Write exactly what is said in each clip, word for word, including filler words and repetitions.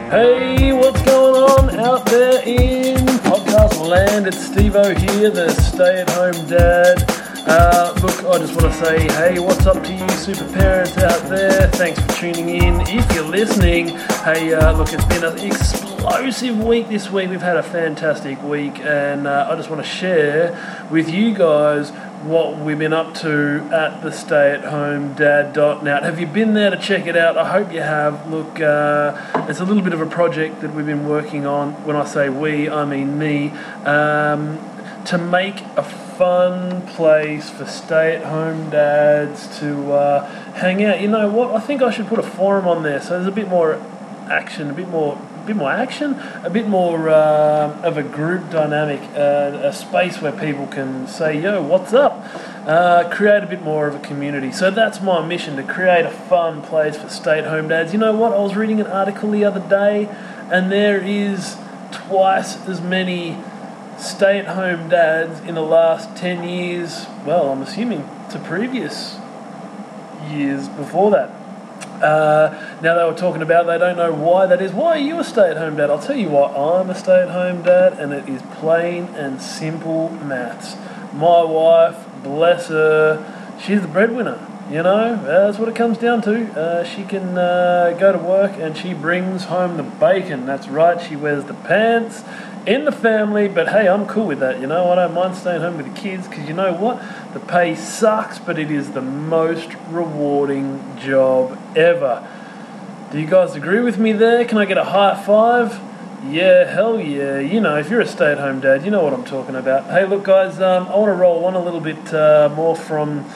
Hey, what's going on out there in podcast land? It's Steve-O here, the stay-at-home dad. Uh, look, I just want to say, hey, what's up to you super parents out there? Thanks for tuning in. If you're listening, hey, uh, look, it's been an explosive week this week. We've had a fantastic week, and uh, I just want to share with you guys what we've been up to at the stay at home dad dot net. Have you been there to check it out? I hope you have. Look, uh, it's a little bit of a project that we've been working on. When I say we, I mean me. Um, to make a fun place for stay-at-home dads to uh, hang out. You know what? I think I should put a forum on there so there's a bit more action, a bit more a bit more action, a bit more uh, of a group dynamic, uh, a space where people can say, yo, what's up? Uh, create a bit more of a community. So that's my mission, to create a fun place for stay-at-home dads. You know what? I was reading an article the other day, and there is twice as many stay-at-home dads in the last ten years, well, I'm assuming to previous years before that. Uh, now they were talking about they don't know why that is. Why are you a stay-at-home dad? I'll tell you why I'm a stay-at-home dad, and it is plain and simple maths. My wife, bless her, she's the breadwinner. You know, that's what it comes down to. Uh, she can uh, go to work and she brings home the bacon. That's right, she wears the pants in the family, but hey, I'm cool with that, you know. I don't mind staying home with the kids because you know what? The pay sucks, but it is the most rewarding job ever. Do you guys agree with me there? Can I get a high five? Yeah, hell yeah. You know, if you're a stay-at-home dad, you know what I'm talking about. Hey, look, guys, um, I want to roll on a little bit uh, more from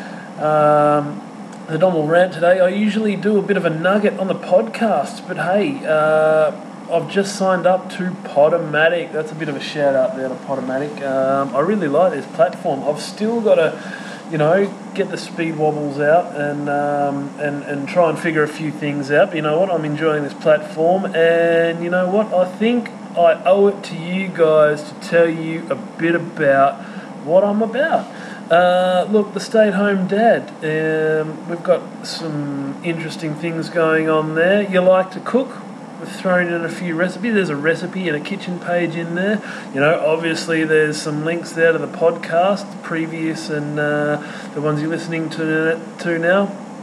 um, the normal rant today. I usually do a bit of a nugget on the podcast, but hey, uh, I've just signed up to Podomatic. That's a bit of a shout out there to Podomatic. Um, I really like this platform. I've still got to, you know, get the speed wobbles out and um, and and try and figure a few things out. But you know what? I'm enjoying this platform, and you know what? I think I owe it to you guys to tell you a bit about what I'm about. Uh, look, the stay-at-home dad. Um, we've got some interesting things going on there. You like to cook? We've thrown in a few recipes. There's a recipe and a kitchen page in there. You know, obviously there's some links there to the podcast, previous and uh, the ones you're listening to to now.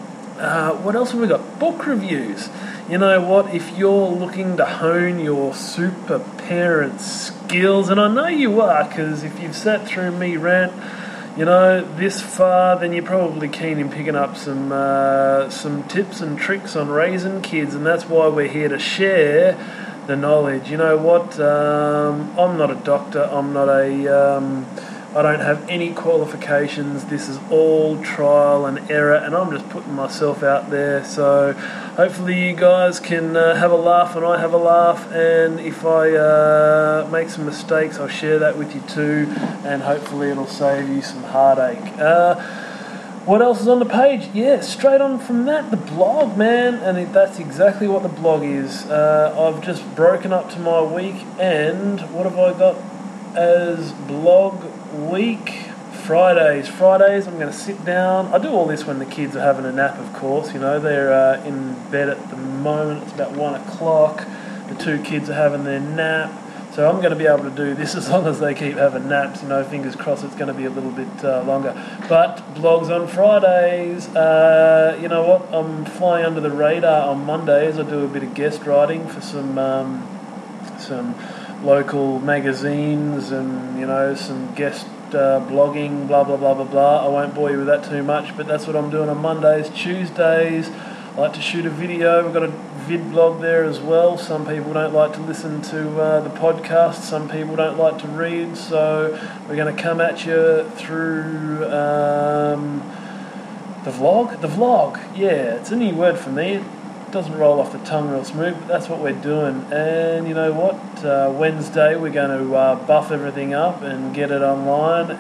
Uh, what else have we got? Book reviews. You know what? If you're looking to hone your super parent skills, and I know you are, because if you've sat through me rant, you know, this far, then you're probably keen in picking up some uh, some tips and tricks on raising kids, and that's why we're here to share the knowledge. You know what? Um, I'm not a doctor. I'm not a. Um, I don't have any qualifications. This is all trial and error, and I'm just putting myself out there. So hopefully you guys can uh, have a laugh and I have a laugh, and if I uh, make some mistakes, I'll share that with you too, and hopefully it'll save you some heartache. Uh, what else is on the page? Yeah, straight on from that, the blog, man, and it, that's exactly what the blog is. Uh, I've just broken up to my week, and what have I got as blog week? Fridays. Fridays, I'm going to sit down. I do all this when the kids are having a nap, of course. You know, they're uh, in bed at the moment. It's about one o'clock. The two kids are having their nap. So I'm going to be able to do this as long as they keep having naps. You know, fingers crossed it's going to be a little bit uh, longer. But blogs on Fridays. Uh, you know what? I'm flying under the radar on Mondays. I do a bit of guest writing for some um, some local magazines and, you know, some guest Uh, blogging, blah blah blah blah blah. I won't bore you with that too much, but that's what I'm doing on Mondays. Tuesdays, I like to shoot a video. We've got a vid blog there as well. Some people don't like to listen to uh, the podcast. Some people don't like to read, so we're going to come at you through um, the vlog. The vlog, yeah, it's a new word for me. It doesn't roll off the tongue real smooth, but that's what we're doing. And you know what? Uh, Wednesday we're going to uh, buff everything up and get it online.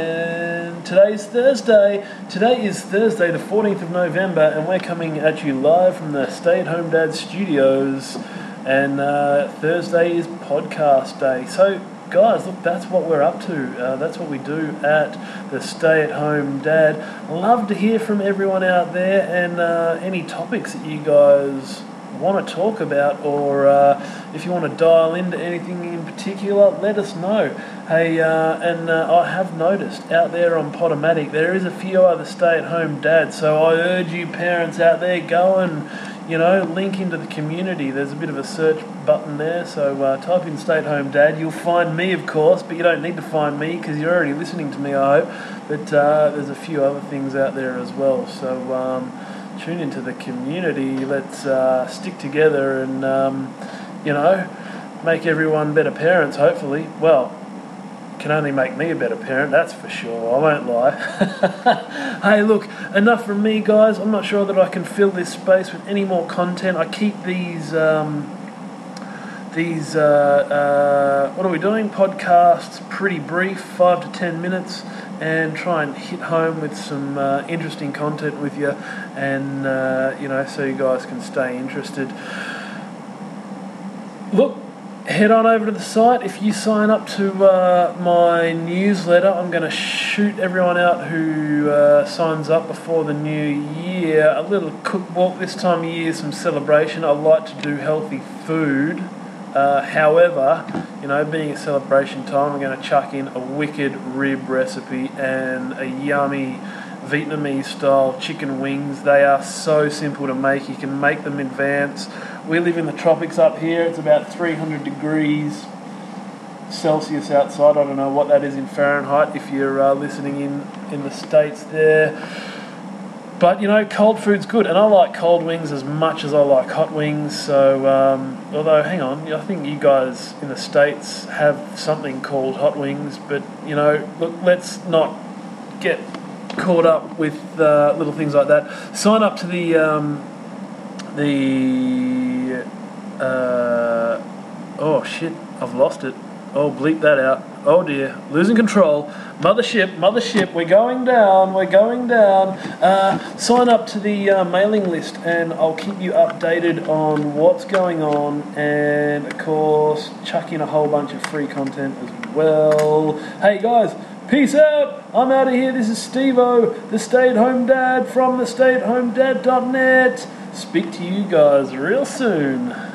And today's Thursday. Today is Thursday, the fourteenth of November, and we're coming at you live from the Stay at Home Dad Studios. And uh, Thursday is podcast day. So guys, look, that's what we're up to. Uh, that's what we do at the Stay at Home Dad. Love to hear from everyone out there, and uh, any topics that you guys want to talk about, or uh, if you want to dial into anything in particular, let us know. Hey, uh, and uh, I have noticed out there on Podomatic there is a few other stay-at-home dads, so I urge you parents out there, go and, you know, link into the community. There's a bit of a search button there, so uh, type in stay-at-home dad. You'll find me, of course, but you don't need to find me because you're already listening to me, I hope. But uh, there's a few other things out there as well, so um, tune into the community. Let's uh, stick together and, um, you know, make everyone better parents, hopefully. Well, can only make me a better parent, that's for sure, I won't lie. Hey, look, enough from me, guys. I'm not sure that I can fill this space with any more content. I keep these, um, these, uh, uh, what are we doing, podcasts pretty brief, five to ten minutes, and try and hit home with some uh, interesting content with you, and, uh, you know, so you guys can stay interested. Look, head on over to the site. If you sign up to uh, my newsletter, I'm going to shoot everyone out who uh, signs up before the new year a little cookbook. This time of year, some celebration. I like to do healthy food. Uh, however, you know, being a celebration time, I'm going to chuck in a wicked rib recipe and a yummy Vietnamese-style chicken wings. They are so simple to make. You can make them in advance. We live in the tropics up here. It's about three hundred degrees Celsius outside. I don't know what that is in Fahrenheit if you're uh, listening in, in the States there. But, you know, cold food's good. And I like cold wings as much as I like hot wings. So, um, although, hang on, I think you guys in the States have something called hot wings. But, you know, look, let's not get caught up with uh, little things like that. Sign up to the... Um, The uh, oh shit, I've lost it. Oh, bleep that out. Oh dear, losing control. Mothership, mothership, we're going down, we're going down. Uh, sign up to the uh, mailing list and I'll keep you updated on what's going on, and of course, chuck in a whole bunch of free content as well. Hey guys, peace out. I'm out of here. This is Steve-O, the stay-at-home dad from the stay at home dad dot net. Speak to you guys real soon.